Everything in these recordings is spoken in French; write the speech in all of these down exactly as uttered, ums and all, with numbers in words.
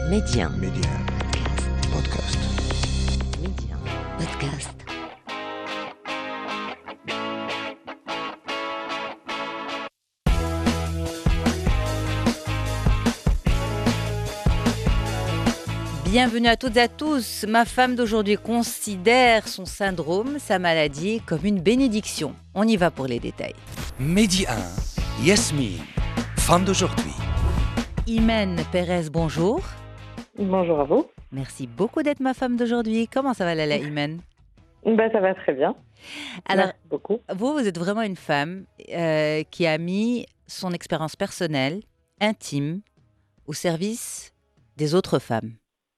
Média. Média. Podcast. Média. Podcast. Bienvenue à toutes et à tous. Ma femme d'aujourd'hui considère son syndrome, sa maladie, comme une bénédiction. On y va pour les détails. Midi un, Yasmine, femme d'aujourd'hui. Imen Pérez, bonjour. Bonjour à vous. Merci beaucoup d'être ma femme d'aujourd'hui. Comment ça va, Lala Imen? Ben, ça va très bien. Alors, Merci beaucoup. vous, vous êtes vraiment une femme euh, qui a mis son expérience personnelle, intime, au service des autres femmes.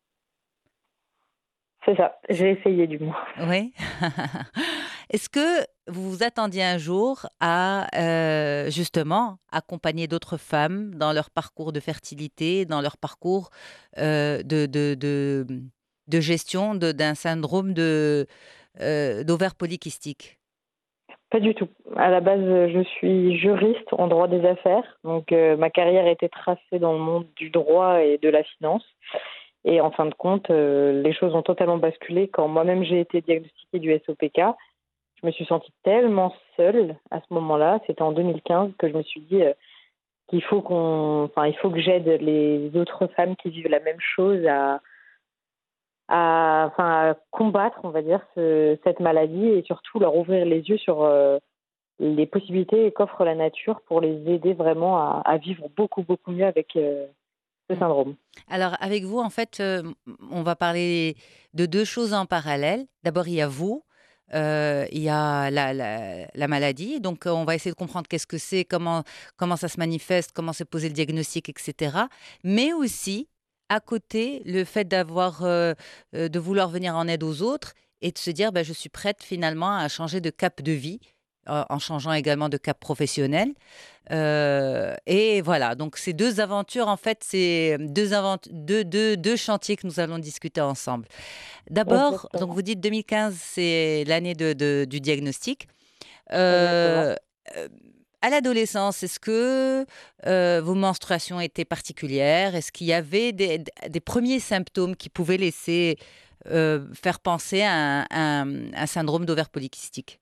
C'est ça, j'ai essayé du moins. Oui. Est-ce que vous vous attendiez un jour à, euh, justement, accompagner d'autres femmes dans leur parcours de fertilité, dans leur parcours euh, de, de, de, de gestion de- d'un syndrome de, euh, d'ovaire polykystique? Pas du tout. À la base, je suis juriste en droit des affaires. Donc, euh, ma carrière était tracée dans le monde du droit et de la finance. Et en fin de compte, euh, les choses ont totalement basculé quand moi-même j'ai été diagnostiquée du S O P K. Je me suis sentie tellement seule à ce moment-là. C'était en deux mille quinze que je me suis dit euh, qu'il faut qu'on, enfin, il faut que j'aide les autres femmes qui vivent la même chose à, à, enfin, à combattre, on va dire, ce- cette maladie et surtout leur ouvrir les yeux sur euh, les possibilités qu'offre la nature pour les aider vraiment à, à vivre beaucoup, beaucoup mieux avec euh, ce syndrome. Alors, avec vous, en fait, euh, on va parler de deux choses en parallèle. D'abord, il y a vous, euh, il y a la, la- la maladie. Donc, euh, on va essayer de comprendre qu'est-ce que c'est, comment, comment ça se manifeste, comment se poser le diagnostic, et cetera. Mais aussi, à côté, le fait d'avoir, euh, euh, de vouloir venir en aide aux autres et de se dire, ben, je suis prête finalement à changer de cap de vie, euh, en changeant également de cap professionnel. Euh, et voilà, donc ces deux aventures, en fait, c'est deux, avant- deux, deux, deux chantiers que nous allons discuter ensemble. D'abord, donc Exactement. vous dites deux mille quinze, c'est l'année de, de- du diagnostic. Exactement. Euh, euh, à l'adolescence, est-ce que euh, vos menstruations étaient particulières? Est-ce qu'il y avait des, des premiers symptômes qui pouvaient laisser euh, faire penser à un, un- un syndrome d'ovaire polykystique?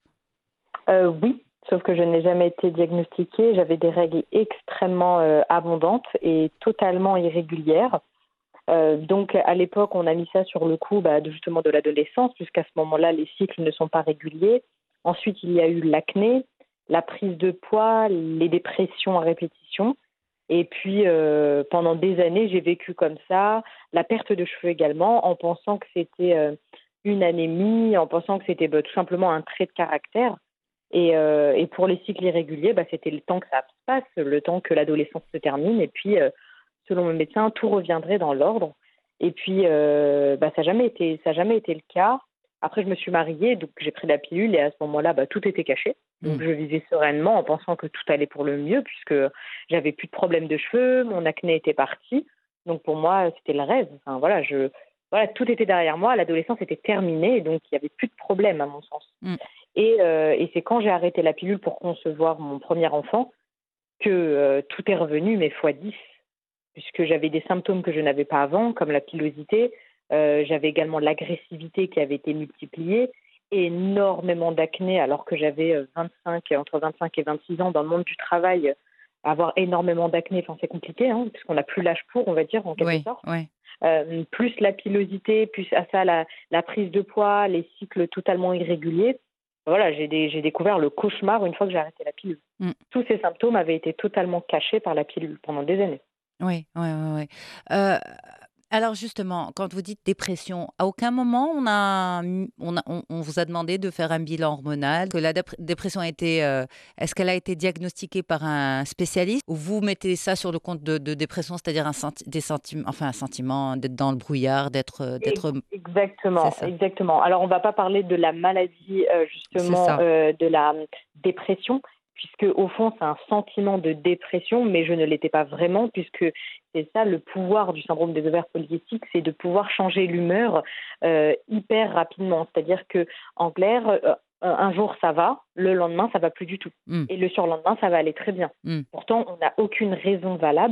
Euh, oui, sauf que je n'ai jamais été diagnostiquée. J'avais des règles extrêmement euh, abondantes et totalement irrégulières. Euh, donc, à l'époque, on a mis ça sur le coup bah, de, justement de l'adolescence, puisqu'à ce moment-là, les cycles ne sont pas réguliers. Ensuite, il y a eu l'acné, la prise de poids, les dépressions à répétition. Et puis, euh, pendant des années, j'ai vécu comme ça, la perte de cheveux également, en pensant que c'était euh, une anémie, en pensant que c'était bah, tout simplement un trait de caractère. Et, euh, et pour les cycles irréguliers, bah, c'était le temps que ça se passe, le temps que l'adolescence se termine. Et puis, euh, selon mon médecin, tout reviendrait dans l'ordre. Et puis, euh, bah, ça n'a jamais été, ça a jamais été le cas. Après, je me suis mariée, donc j'ai pris la pilule et à ce moment-là, bah, tout était caché. Donc, Mm. je vivais sereinement en pensant que tout allait pour le mieux puisque j'avais plus de problème de cheveux, mon acné était parti. Donc, pour moi, c'était le rêve. Enfin, voilà, je, voilà, tout était derrière moi. L'adolescence était terminée, donc il n'y avait plus de problème à mon sens. Mm. Et, euh, et c'est quand j'ai arrêté la pilule pour concevoir mon premier enfant que euh, tout est revenu, mais fois dix, puisque j'avais des symptômes que je n'avais pas avant, comme la pilosité. Euh, j'avais également l'agressivité qui avait été multipliée, énormément d'acné, alors que j'avais euh, vingt-cinq, entre vingt-cinq et vingt-six ans dans le monde du travail. Avoir énormément d'acné, enfin, c'est compliqué, hein, puisqu'on n'a plus l'âge pour, on va dire, en quelque Oui, sorte. oui. Euh, plus la pilosité, plus à ça la, la prise de poids, les cycles totalement irréguliers. Voilà, j'ai, des- j'ai découvert le cauchemar une fois que j'ai arrêté la pilule. Mm. Tous ces symptômes avaient été totalement cachés par la pilule pendant des années. Oui, oui, oui, oui. Euh, alors justement, quand vous dites dépression, à aucun moment on a, mis- on a- on, on vous a demandé de faire un bilan hormonal, que la dép- dépression a été, euh, est-ce qu'elle a été diagnostiquée par un spécialiste ou vous mettez ça sur le compte de, de dépression, c'est-à-dire un senti- des sentiments, enfin un sentiment d'être dans le brouillard, d'être, euh, Ex- d'être, c'est Exactement, ça, exactement. Alors, on ne va pas parler de la maladie, euh, c'est justement, ça. euh, de la euh, dépression, puisque au fond, c'est un sentiment de dépression, mais je ne l'étais pas vraiment, puisque c'est ça le pouvoir du syndrome des ovaires polykystiques, c'est de pouvoir changer l'humeur euh, hyper rapidement. C'est-à-dire que, en clair, euh, un jour ça va, le lendemain ça va plus du tout, Mm, et le surlendemain ça va aller très bien. mm, Pourtant, on n'a aucune raison valable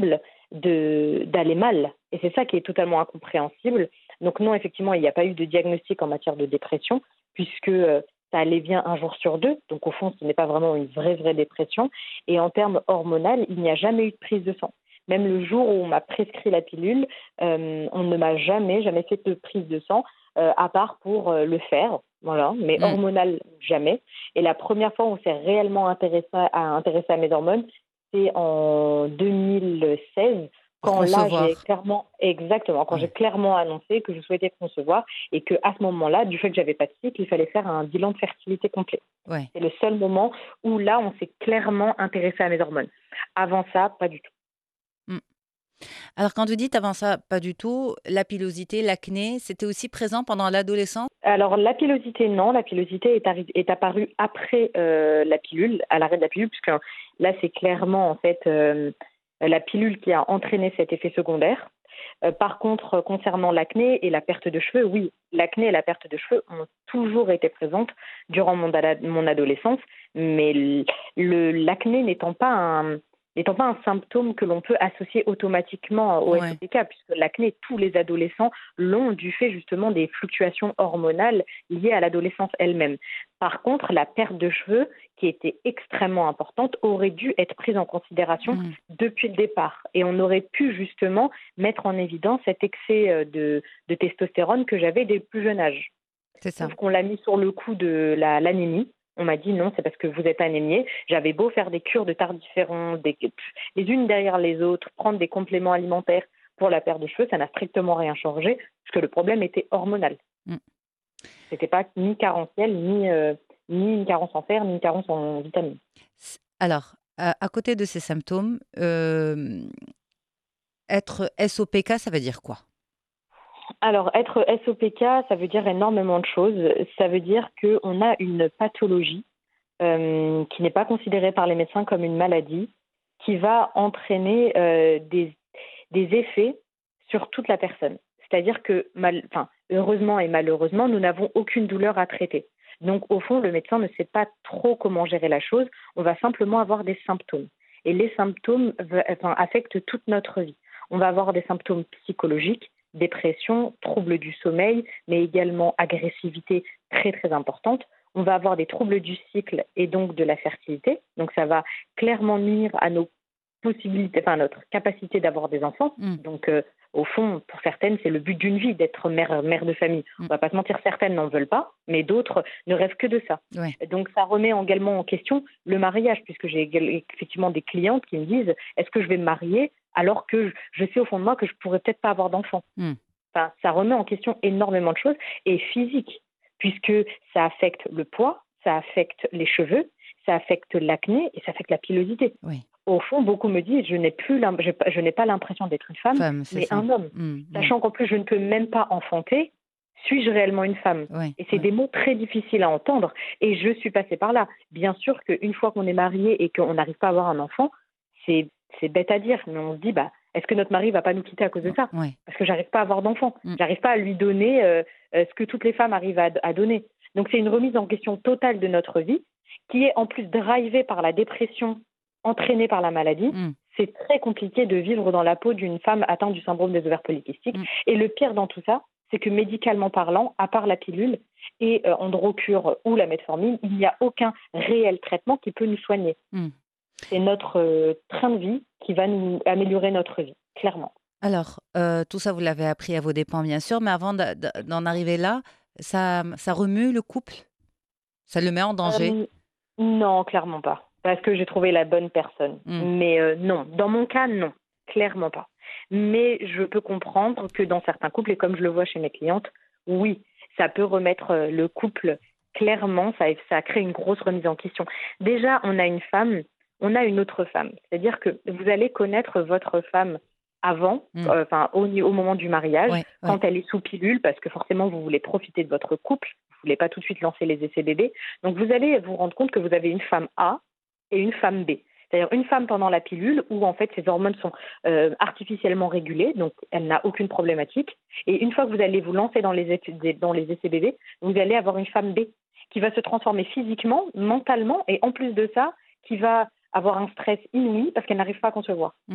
de, d'aller mal. Et c'est ça qui est totalement incompréhensible. Donc non, effectivement, il n'y a pas eu de diagnostic en matière de dépression, puisque euh, ça allait bien un jour sur deux. Donc au fond, ce n'est pas vraiment une vraie, vraie dépression. Et en termes hormonaux, il n'y a jamais eu de prise de sang. Même le jour où on m'a prescrit la pilule, euh, on ne m'a jamais, jamais fait de prise de sang, euh, à part pour euh, le faire. Voilà, mais Mm. hormonal, jamais. Et la première fois où on s'est réellement intéressé à, intéressé à mes hormones, c'est en deux mille seize, Pour quand là, concevoir. j'ai clairement, exactement, quand Ouais. j'ai clairement annoncé que je souhaitais concevoir et que à ce moment-là, du fait que j'avais pas de cycle, il fallait faire un bilan de fertilité complet. Ouais. C'est le seul moment où là, on s'est clairement intéressé à mes hormones. Avant ça, pas du tout. Mm. Alors, quand vous dites avant ça, pas du tout, la pilosité, l'acné, c'était aussi présent pendant l'adolescence? Alors, la pilosité, non. La pilosité est, arri- est apparue après euh, la pilule, à l'arrêt de la pilule, puisque là, c'est clairement, en fait, euh, la pilule qui a entraîné cet effet secondaire. Euh, par contre, concernant l'acné et la perte de cheveux, oui, l'acné et la perte de cheveux ont toujours été présentes durant mon, ada- mon adolescence, mais l- le, l'acné n'étant pas un n'étant pas un symptôme que l'on peut associer automatiquement au Ouais. S O P K, puisque l'acné, tous les adolescents l'ont du fait justement des fluctuations hormonales liées à l'adolescence elle-même. Par contre, la perte de cheveux, qui était extrêmement importante, aurait dû être prise en considération Mm. depuis le départ. Et on aurait pu justement mettre en évidence cet excès euh, de, de testostérone que j'avais dès le plus jeune âge. C'est ça. Sauf qu'on l'a mis sur le coup de la, l'anémie. On m'a dit non, c'est parce que vous êtes anémié. J'avais beau faire des cures de tardiféron, des, les unes derrière les autres, prendre des compléments alimentaires pour la perte de cheveux, ça n'a strictement rien changé, parce que le problème était hormonal. Mm. C'était pas ni carentiel, ni, euh, ni une carence en fer, ni une carence en vitamines. S- Alors, à, à côté de ces symptômes, euh, être S O P K, ça veut dire quoi? Alors, être S O P K, ça veut dire énormément de choses. Ça veut dire qu'on a une pathologie euh, qui n'est pas considérée par les médecins comme une maladie, qui va entraîner euh, des, des effets sur toute la personne. C'est-à-dire que, mal, enfin, heureusement et malheureusement, nous n'avons aucune douleur à traiter. Donc, au fond, le médecin ne sait pas trop comment gérer la chose. On va simplement avoir des symptômes. Et les symptômes enfin, affectent toute notre vie. On va avoir des symptômes psychologiques, dépression, troubles du sommeil, mais également agressivité très très importante. On va avoir des troubles du cycle et donc de la fertilité. Donc ça va clairement nuire à nos possibilités, enfin à notre capacité d'avoir des enfants. Mm. Donc euh, au fond, pour certaines, c'est le but d'une vie d'être mère, mère de famille. Mm. On va pas se mentir, certaines n'en veulent pas, mais d'autres ne rêvent que de ça. Ouais. Donc ça remet également en question le mariage, puisque j'ai effectivement des clientes qui me disent « est-ce que je vais me marier alors que je sais au fond de moi que je pourrais peut-être pas avoir d'enfant ?» Mm. Enfin, ça remet en question énormément de choses, et physique, puisque ça affecte le poids, ça affecte les cheveux, ça affecte l'acné et ça affecte la pilosité. Oui. Au fond, beaucoup me disent je n'ai plus l'im- je, je n'ai pas l'impression d'être une femme, Femme, c'est mais ça. un homme. Mm, mm. Sachant qu'en plus, je ne peux même pas enfanter, suis-je réellement une femme? Ouais, Et c'est ouais. des mots très difficiles à entendre, et je suis passée par là. Bien sûr qu'une fois qu'on est marié et qu'on n'arrive pas à avoir un enfant, c'est, c'est bête à dire, mais on se dit, bah, est-ce que notre mari va pas nous quitter à cause de ça? Ouais. Parce que j'arrive pas à avoir d'enfant. Mm. J'arrive pas à lui donner euh, euh, ce que toutes les femmes arrivent à, à donner. Donc c'est une remise en question totale de notre vie, qui est en plus drivée par la dépression entraînée par la maladie. Mm. C'est très compliqué de vivre dans la peau d'une femme atteinte du syndrome des ovaires polykystiques. Mm. Et le pire dans tout ça, c'est que médicalement parlant, à part la pilule et euh, Androcure ou la metformine, il n'y a aucun réel traitement qui peut nous soigner. Mm. C'est notre euh, train de vie qui va nous améliorer notre vie, clairement. Alors, euh, tout ça, vous l'avez appris à vos dépens, bien sûr, mais avant d'a- d'a- d'en arriver là, ça, ça remue le couple? Ça le met en danger? Euh, non, clairement pas. Parce que j'ai trouvé la bonne personne. Mm. Mais euh, non, dans mon cas, non. Clairement pas. Mais je peux comprendre que dans certains couples, et comme je le vois chez mes clientes, oui, ça peut remettre euh, le couple clairement, ça, ça crée une grosse remise en question. Déjà, on a une femme, on a une autre femme. C'est-à-dire que vous allez connaître votre femme avant, Mm. euh, enfin au, au moment du mariage, Ouais, quand elle est sous pilule, parce que forcément vous voulez profiter de votre couple, vous voulez pas tout de suite lancer les essais bébés. Donc vous allez vous rendre compte que vous avez une femme A et une femme B. C'est-à-dire une femme pendant la pilule où en fait ses hormones sont euh, artificiellement régulées, donc elle n'a aucune problématique. Et une fois que vous allez vous lancer dans les, études, dans les essais bébés, vous allez avoir une femme B qui va se transformer physiquement, mentalement, et en plus de ça, qui va avoir un stress inouï parce qu'elle n'arrive pas à concevoir. Mm.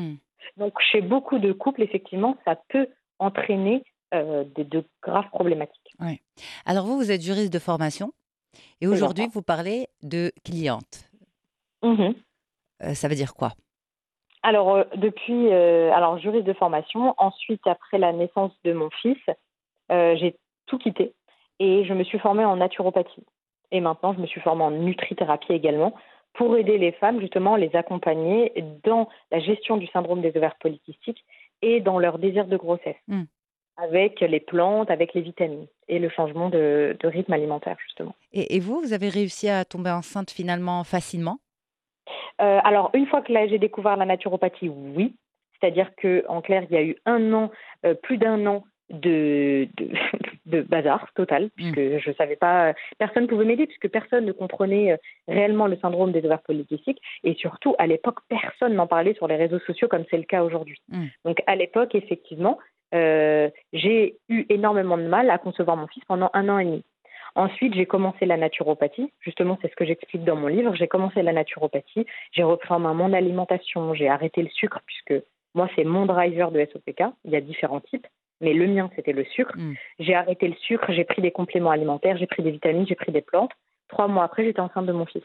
Donc, chez beaucoup de couples, effectivement, ça peut entraîner euh, de, de graves problématiques. Ouais. Alors vous, vous êtes juriste de formation et C'est bien aujourd'hui, ça. vous parlez de cliente. Mhm. Euh, ça veut dire quoi? Alors, euh, depuis, euh, alors juriste de formation, ensuite, après la naissance de mon fils, euh, j'ai tout quitté et je me suis formée en naturopathie. Et maintenant, je me suis formée en nutrithérapie également pour aider les femmes, justement, les accompagner dans la gestion du syndrome des ovaires polykystiques et dans leur désir de grossesse, Hmm. avec les plantes, avec les vitamines et le changement de, de rythme alimentaire, justement. Et, et vous, vous avez réussi à tomber enceinte finalement facilement? Euh, alors, une fois que là, j'ai découvert la naturopathie, oui. C'est-à-dire qu'en clair, il y a eu un an, euh, plus d'un an de, de, de bazar total, Hmm. puisque je ne savais pas, euh, personne ne pouvait m'aider, puisque personne ne comprenait euh, réellement le syndrome des ovaires polykystiques. Et surtout, à l'époque, personne n'en parlait sur les réseaux sociaux comme c'est le cas aujourd'hui. Hmm. Donc, à l'époque, effectivement, euh, j'ai eu énormément de mal à concevoir mon fils pendant un an et demi. Ensuite, j'ai commencé la naturopathie. Justement, c'est ce que j'explique dans mon livre. J'ai commencé la naturopathie. J'ai repris en main mon alimentation. J'ai arrêté le sucre puisque moi, c'est mon driver de S O P K. Il y a différents types, mais le mien, c'était le sucre. Hmm. J'ai arrêté le sucre. J'ai pris des compléments alimentaires. J'ai pris des vitamines. J'ai pris des plantes. Trois mois après, j'étais enceinte de mon fils.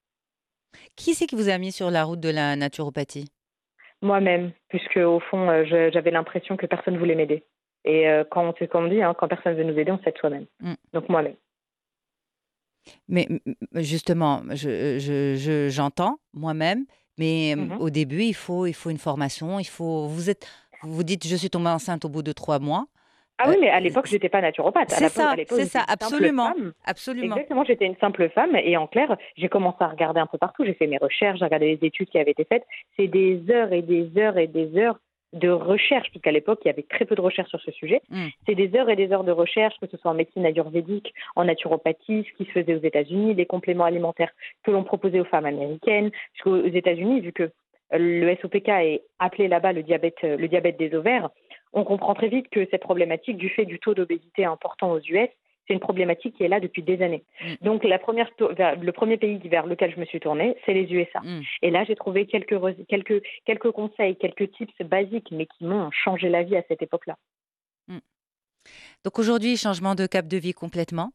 Qui c'est qui vous a mis sur la route de la naturopathie? Moi-même, puisque au fond, euh, je- j'avais l'impression que personne voulait m'aider. Et euh, quand, c'est comme on dit, hein, quand personne veut nous aider, on s'aide soi-même. Hmm. Donc moi-même. Mais m- m- justement, je, je- je- j'entends moi-même, mais euh, Mhm. au début, il faut, il faut une formation. Il faut, vous êtes, vous vous dites, je suis tombée enceinte au bout de trois mois. Ah Euh, oui, mais à l'époque, je n'étais pas naturopathe. À c'est l'époque, à ça, l'époque, c'est j'étais ça, une simple absolument, femme. absolument. Exactement, j'étais une simple femme et en clair, j'ai commencé à regarder un peu partout. J'ai fait mes recherches, j'ai regardé les études qui avaient été faites. C'est des heures et des heures et des heures de recherche, puisqu'à l'époque, il y avait très peu de recherche sur ce sujet. Mm. C'est des heures et des heures de recherche, que ce soit en médecine ayurvédique, en naturopathie, ce qui se faisait aux États-Unis, les compléments alimentaires que l'on proposait aux femmes américaines. Parce qu'aux États-Unis, vu que le S O P K est appelé là-bas le diabète, le diabète des ovaires, on comprend très vite que cette problématique, du fait du taux d'obésité important aux U S, c'est une problématique qui est là depuis des années. Mm. Donc, la première, le premier pays vers lequel je me suis tournée, c'est les U S A. Mm. Et là, j'ai trouvé quelques, quelques, quelques conseils, quelques tips basiques, mais qui m'ont changé la vie à cette époque-là. Mm. Donc aujourd'hui, changement de cap de vie complètement.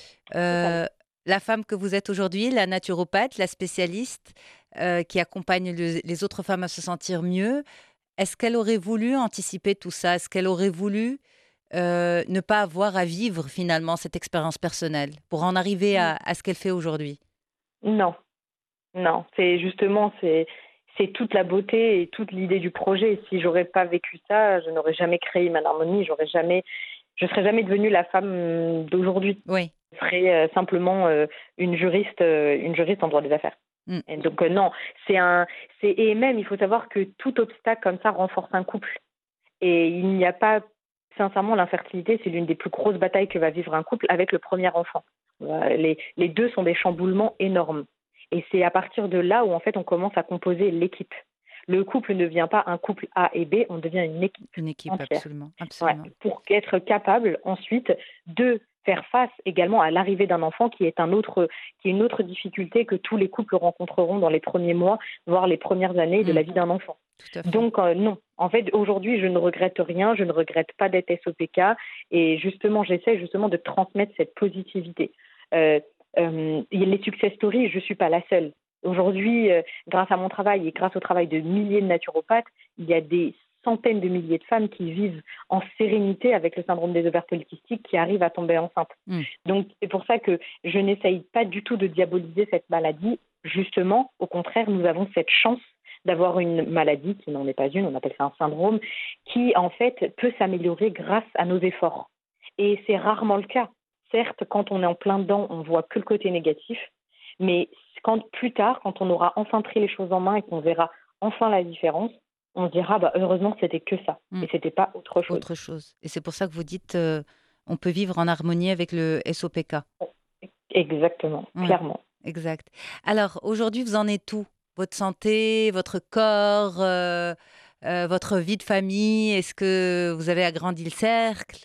Euh, la femme que vous êtes aujourd'hui, la naturopathe, la spécialiste euh, qui accompagne le- les autres femmes à se sentir mieux, est-ce qu'elle aurait voulu anticiper tout ça? Est-ce qu'elle aurait voulu euh, ne pas avoir à vivre finalement cette expérience personnelle pour en arriver à, à ce qu'elle fait aujourd'hui? Non, non, c'est justement, c'est, c'est toute la beauté et toute l'idée du projet. Si j'aurais pas vécu ça, je n'aurais jamais créé Human Harmony, j'aurais jamais, je serais jamais devenue la femme d'aujourd'hui. Oui. Je serais euh, simplement euh, une juriste, euh, une juriste en droit des affaires. Mm. Et donc euh, non, c'est un, c'est et même il faut savoir que tout obstacle comme ça renforce un couple. Et il n'y a pas, sincèrement, l'infertilité, c'est l'une des plus grosses batailles que va vivre un couple avec le premier enfant. Euh, Les, les deux sont des chamboulements énormes. Et c'est à partir de là où en fait on commence à composer l'équipe. Le couple ne devient pas un couple A et B, on devient une équipe. Une équipe, entière. absolument. Ouais, absolument. pour être capable ensuite de faire face également à l'arrivée d'un enfant qui est un autre, qui est une autre difficulté que tous les couples rencontreront dans les premiers mois, voire les premières années de Mm. la vie d'un enfant. Tout à fait. Donc euh, non, en fait aujourd'hui je ne regrette rien, je ne regrette pas d'être S O P K et justement j'essaie justement de transmettre cette positivité. Euh, euh, les success stories, je suis pas la seule. Aujourd'hui, euh, grâce à mon travail et grâce au travail de milliers de naturopathes, il y a des centaines de milliers de femmes qui vivent en sérénité avec le syndrome des ovaires polykystiques, qui arrivent à tomber enceinte. Mm. Donc c'est pour ça que je n'essaye pas du tout de diaboliser cette maladie. Justement, au contraire, nous avons cette chance d'avoir une maladie qui n'en est pas une, on appelle ça un syndrome, qui en fait peut s'améliorer grâce à nos efforts. Et c'est rarement le cas. Certes, quand on est en plein dedans, on voit que le côté négatif, mais quand plus tard, quand on aura enfin pris les choses en main et qu'on verra enfin la différence, on se dira bah, heureusement c'était que ça Mm. et c'était pas autre chose. Autre chose. Et c'est pour ça que vous dites euh, on peut vivre en harmonie avec le S O P K. Exactement, Ouais. clairement. Exact. Alors, aujourd'hui, vous en êtes où? Votre santé, votre corps, euh, euh, votre vie de famille? Est-ce que vous avez agrandi le cercle?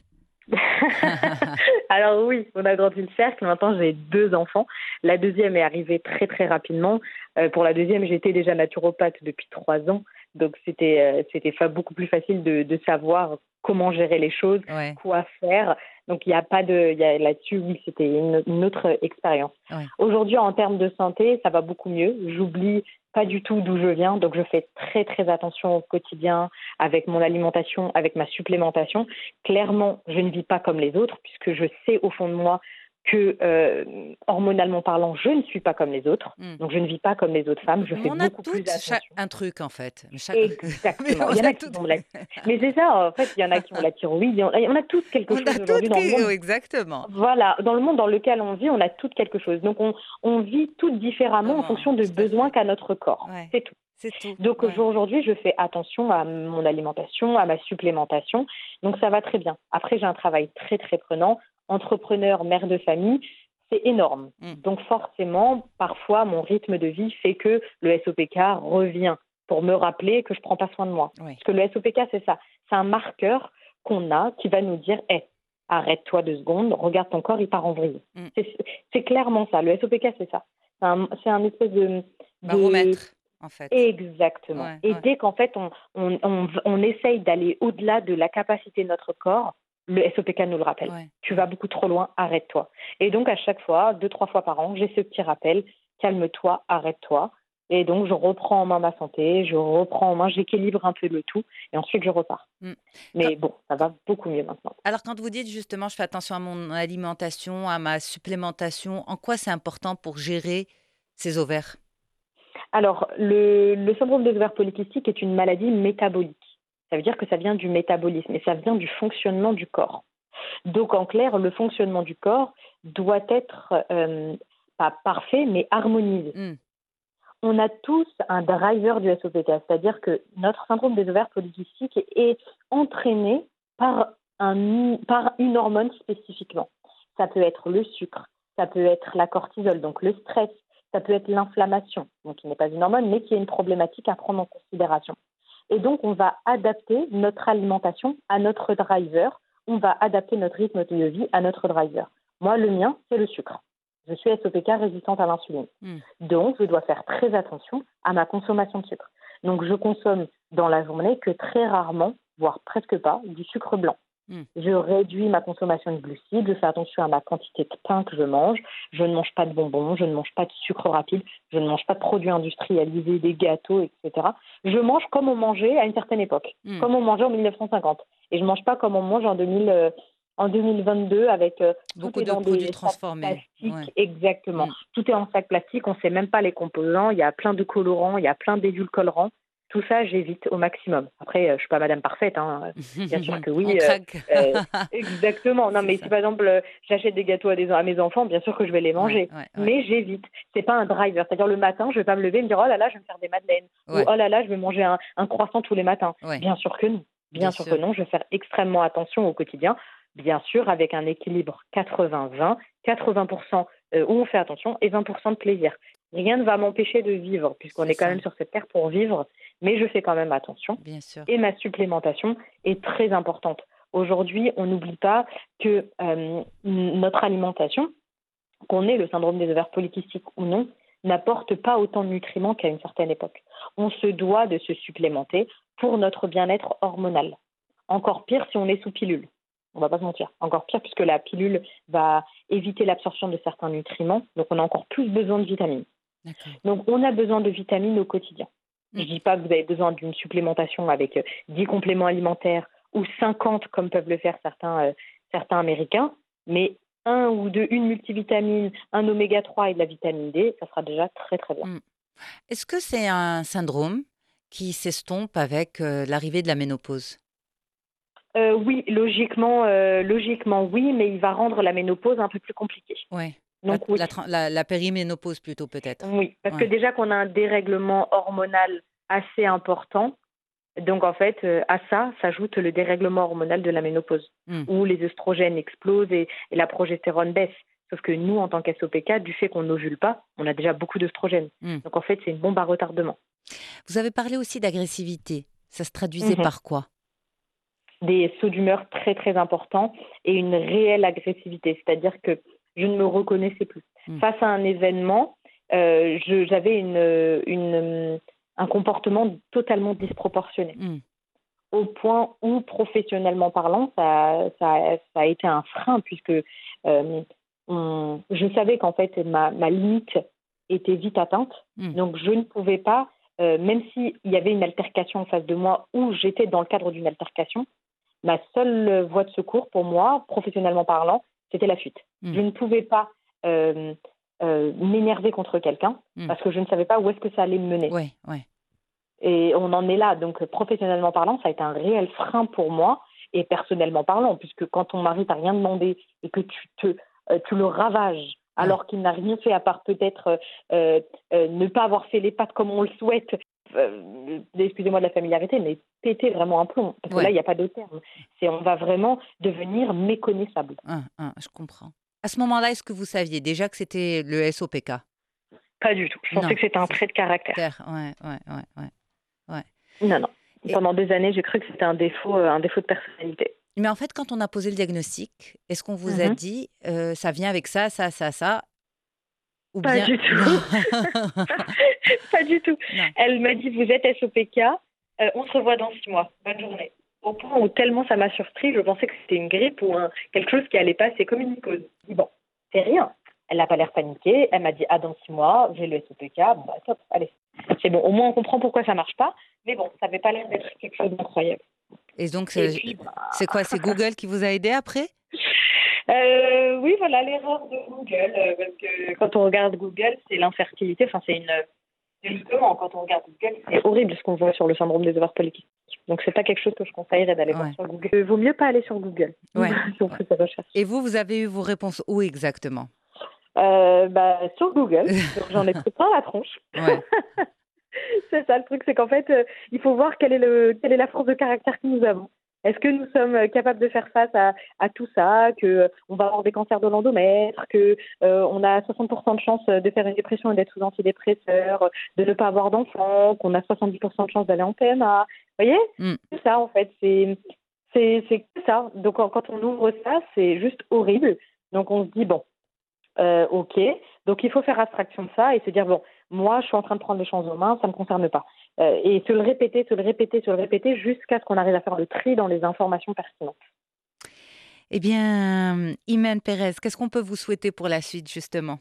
Alors oui, on a grandi le cercle. Maintenant, j'ai deux enfants. La deuxième est arrivée très très rapidement. Euh, pour la deuxième, j'étais déjà naturopathe depuis trois ans. donc c'était euh, c'était fa- beaucoup plus facile de, de savoir comment gérer les choses, Ouais, quoi faire. Donc il n'y a pas de, il y a là-dessus, oui, c'était une, une autre expérience. ouais. Aujourd'hui, en termes de santé, ça va beaucoup mieux. J'oublie pas du tout d'où je viens, donc je fais très très attention au quotidien avec mon alimentation, avec ma supplémentation. Clairement, je ne vis pas comme les autres puisque je sais au fond de moi que euh, hormonalement parlant, je ne suis pas comme les autres. Mm. Donc je ne vis pas comme les autres femmes. Je Mais fais on a beaucoup plus toutes cha- attention. un truc en fait. Chaque... Mais Exactement. on Il y en a a qui toutes. ont la... Mais c'est ça, en fait, il y en a qui ont la thyroïde. il y en a- On a toutes quelque On a chose aujourd'hui toutes. dans le qui- monde. oh, exactement. Voilà, dans le monde dans lequel on vit, on a toutes quelque chose. Donc on, on vit toutes différemment en Comment? fonction de Tout à besoins fait. qu'a notre corps. Ouais, C'est tout. c'est tout. Donc Ouais. aujourd'hui, je fais attention à mon alimentation, à ma supplémentation. Donc ça va très bien. Après, j'ai un travail très très prenant. Entrepreneur, mère de famille, c'est énorme. Mm. Donc forcément, parfois, mon rythme de vie fait que le S O P K revient pour me rappeler que je prends pas soin de moi. Ouais. Parce que le S O P K, c'est ça. C'est un marqueur qu'on a qui va nous dire, hé, arrête-toi deux secondes, regarde ton corps, il part en vrille. Mm. C'est, c'est clairement ça. Le S O P K, c'est ça. C'est un, c'est un espèce de... de... Baromètre, en fait. Exactement. Ouais, Et ouais. dès qu'en fait, on, on, on, on essaye d'aller au-delà de la capacité de notre corps, le S O P K nous le rappelle. Ouais, Tu ouais. vas beaucoup trop loin, arrête-toi. Et donc, à chaque fois, deux, trois fois par an, j'ai ce petit rappel, calme-toi, arrête-toi. Et donc, je reprends en main ma santé, je reprends en main, j'équilibre un peu le tout, et ensuite, je repars. Mm. Mais bon, ça va beaucoup mieux maintenant. Alors, quand vous dites justement, je fais attention à mon alimentation, à ma supplémentation, en quoi c'est important pour gérer ces ovaires? Alors, le, le syndrome des ovaires polykystiques est une maladie métabolique. Ça veut dire que ça vient du métabolisme et ça vient du fonctionnement du corps. Donc, en clair, le fonctionnement du corps doit être euh, pas parfait, mais harmonisé. Mm. On a tous un driver du S O P K, c'est-à-dire que notre syndrome des ovaires polykystiques est entraîné par, un, par une hormone spécifiquement. Ça peut être le sucre, ça peut être la cortisol, donc le stress, ça peut être l'inflammation, donc qui n'est pas une hormone, mais qui est une problématique à prendre en considération. Et donc, on va adapter notre alimentation à notre driver, on va adapter notre rythme de vie à notre driver. Moi, le mien, c'est le sucre. Je suis S O P K résistante à l'insuline. Mm. Donc, je dois faire très attention à ma consommation de sucre. Donc, je consomme dans la journée que très rarement, voire presque pas, du sucre blanc. Mm. Je réduis ma consommation de glucides, je fais attention à ma quantité de pain que je mange, je ne mange pas de bonbons, je ne mange pas de sucre rapide, je ne mange pas de produits industrialisés, des gâteaux, et cetera. Je mange comme on mangeait à une certaine époque, Mm. comme on mangeait en mille neuf cent cinquante. Et je ne mange pas comme on mange en deux mille, euh, en deux mille vingt-deux avec euh, Beaucoup tout est de dans produits des sacs transformés. plastiques. Ouais. Exactement. Mm. Tout est en sac plastique, on ne sait même pas les composants, il y a plein de colorants, il y a plein d'édulcorants. Tout ça, j'évite au maximum. Après, euh, je ne suis pas madame parfaite, hein. Bien sûr que oui. On euh, craque. euh, exactement. Non, C'est mais ça. si par exemple euh, j'achète des gâteaux à, des, à mes enfants, bien sûr que je vais les manger. Ouais, ouais, ouais. Mais j'évite. C'est pas un driver. C'est-à-dire le matin, je vais pas me lever et me dire oh là là, je vais me faire des madeleines. Ouais. Ou oh là là, je vais manger un, un croissant tous les matins. Ouais. Bien sûr que non. Bien, Bien sûr, sûr. que non. Je vais faire extrêmement attention au quotidien. Bien sûr, avec un équilibre quatre-vingts vingt. quatre-vingts pour cent euh, où on fait attention et vingt pour cent de plaisir. Rien ne va m'empêcher de vivre, puisqu'on C'est est quand ça. même sur cette terre pour vivre. Mais je fais quand même attention. Bien sûr. Et ma supplémentation est très importante. Aujourd'hui, on n'oublie pas que euh, notre alimentation, qu'on ait le syndrome des ovaires polykystiques ou non, n'apporte pas autant de nutriments qu'à une certaine époque. On se doit de se supplémenter pour notre bien-être hormonal. Encore pire si on est sous pilule. On ne va pas se mentir. Encore pire puisque la pilule va éviter l'absorption de certains nutriments. Donc, on a encore plus besoin de vitamines. D'accord. Donc, on a besoin de vitamines au quotidien. Mm. Je ne dis pas que vous avez besoin d'une supplémentation avec euh, dix compléments alimentaires ou cinquante comme peuvent le faire certains, euh, certains Américains, mais un ou deux, une multivitamine, un oméga trois et de la vitamine D, ça sera déjà très très bien. Mm. Est-ce que c'est un syndrome qui s'estompe avec euh, l'arrivée de la ménopause? Euh, oui, logiquement, euh, logiquement oui, mais il va rendre la ménopause un peu plus compliquée. Ouais. La, Donc oui, la, tran- la- la périménopause plutôt peut-être. oui, parce que Ouais. déjà qu'on a un dérèglement hormonal assez important, donc en fait euh, à ça s'ajoute le dérèglement hormonal de la ménopause, Mm. où les œstrogènes explosent et, et la progestérone baisse. Sauf que nous, en tant qu'S O P K, du fait qu'on n'ovule pas, on a déjà beaucoup d'œstrogènes. Mm. Donc en fait, c'est une bombe à retardement. Vous avez parlé aussi d'agressivité. Ça se traduisait Mhm. par quoi? Des sauts d'humeur très très importants et une réelle agressivité, c'est-à-dire que je ne me reconnaissais plus. Mm. Face à un événement, euh, je- j'avais une, une, un comportement totalement disproportionné. Mm. Au point où, professionnellement parlant, ça, ça, ça a été un frein, puisque euh, on, je savais qu'en fait, ma, ma limite était vite atteinte. Mm. Donc, je ne pouvais pas, euh, même s'il y avait une altercation en face de moi, ou j'étais dans le cadre d'une altercation, ma seule voie de secours, pour moi, professionnellement parlant, c'était la fuite. Mm. Je ne pouvais pas euh, euh, m'énerver contre quelqu'un, Mm. parce que je ne savais pas où est-ce que ça allait me mener. Ouais, ouais. Et on en est là. Donc, professionnellement parlant, ça a été un réel frein pour moi, et personnellement parlant, puisque quand ton mari t'a rien demandé et que tu, te, euh, tu le ravages, alors qu'il n'a rien fait à part peut-être euh, euh, ne pas avoir fait les pattes comme on le souhaite, euh, excusez-moi de la familiarité, mais péter vraiment un plomb. Parce que Ouais. là, il n'y a pas de terme. C'est, on va vraiment devenir méconnaissable. Ah, ah, je comprends. À ce moment-là, est-ce que vous saviez déjà que c'était le S O P K? Pas du tout. Je pensais Non. que c'était un trait de caractère. Terre, ouais, ouais, ouais, ouais. Non, non. Et- Pendant des années, j'ai cru que c'était un défaut, euh, un défaut de personnalité. Mais en fait, quand on a posé le diagnostic, est-ce qu'on vous a Mhm. dit euh, ça vient avec ça, ça, ça, ça ou Pas bien... du tout. Non. Pas du tout. Non. Elle m'a dit, vous êtes S O P K, euh, on se revoit dans six mois. Bonne journée. Au point où tellement ça m'a surpris, je pensais que c'était une grippe ou un, quelque chose qui allait passer comme une mycose. Je dis, bon, c'est rien. Elle n'a pas l'air paniquée. Elle m'a dit, ah, dans six mois, j'ai le S O P K. Bon, bah, top, allez. C'est bon, au moins on comprend pourquoi ça marche pas. Mais bon, ça n'avait pas l'air d'être quelque chose d'incroyable. Et donc, Et c'est puis, bah, c'est quoi? C'est Google qui vous a aidé après? Euh, oui, voilà, l'erreur de Google. euh, parce que quand on regarde Google, c'est l'infertilité. Enfin, c'est une. Justement, quand on regarde Google, c'est horrible ce qu'on voit sur le syndrome des ovaires polykystiques. Donc, c'est pas quelque chose que je conseillerais d'aller Ouais. voir sur Google. Il vaut mieux pas aller sur Google. Ouais. Si on fait sa recherche. Et vous, vous avez eu vos réponses où exactement? Euh, bah, sur Google. Donc, j'en ai pris plein la tronche. Ouais. C'est ça le truc, c'est qu'en fait, euh, il faut voir quelle est, le, quelle est la force de caractère que nous avons. Est-ce que nous sommes capables de faire face à, à tout ça, que euh, on va avoir des cancers de l'endomètre, que euh, on a soixante pour cent de chances de faire une dépression et d'être sous antidépresseurs, de ne pas avoir d'enfants, qu'on a soixante-dix pour cent de chances d'aller en P M A. Vous voyez, Mm. tout ça en fait, c'est c'est c'est que ça. Donc quand quand on ouvre ça, c'est juste horrible. Donc on se dit bon, euh, ok. Donc il faut faire abstraction de ça et se dire bon, moi je suis en train de prendre les choses en main, ça me concerne pas. Euh, et se le répéter, se le répéter, se le répéter jusqu'à ce qu'on arrive à faire le tri dans les informations pertinentes. Eh bien, Imen Pérez, qu'est-ce qu'on peut vous souhaiter pour la suite, justement?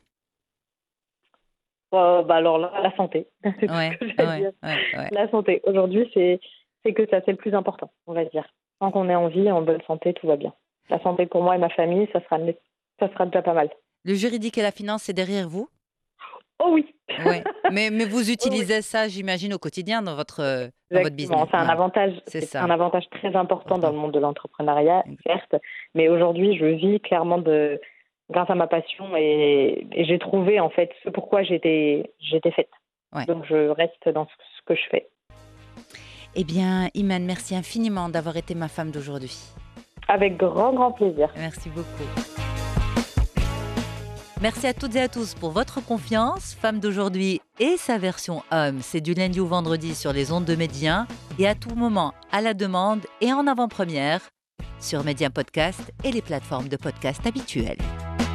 Euh, bah alors là, la santé. C'est tout Ouais, ce que j'ai à ouais, dire. ouais, ouais. La santé. Aujourd'hui, c'est, c'est que ça, c'est le plus important, on va dire. Tant qu'on est en vie, en bonne santé, tout va bien. La santé pour moi et ma famille, ça sera, ça sera déjà pas mal. Le juridique et la finance, c'est derrière vous? Oh oui. Ouais. Mais, mais vous utilisez ça, j'imagine, au quotidien dans votre, euh, dans votre business. Exactement. C'est un Ouais. avantage, C'est c'est ça. un avantage très important dans le monde de l'entrepreneuriat, Exact. certes. Mais aujourd'hui, je vis clairement de, grâce à ma passion et, et j'ai trouvé en fait ce pourquoi j'étais, j'étais faite. Ouais. Donc je reste dans ce que je fais. Eh bien, Imen, merci infiniment d'avoir été ma femme d'aujourd'hui. Avec grand, grand plaisir. Merci beaucoup. Merci à toutes et à tous pour votre confiance. Femme d'aujourd'hui et sa version homme, c'est du lundi au vendredi sur les ondes de Média et à tout moment à la demande et en avant-première sur Média Podcast et les plateformes de podcast habituelles.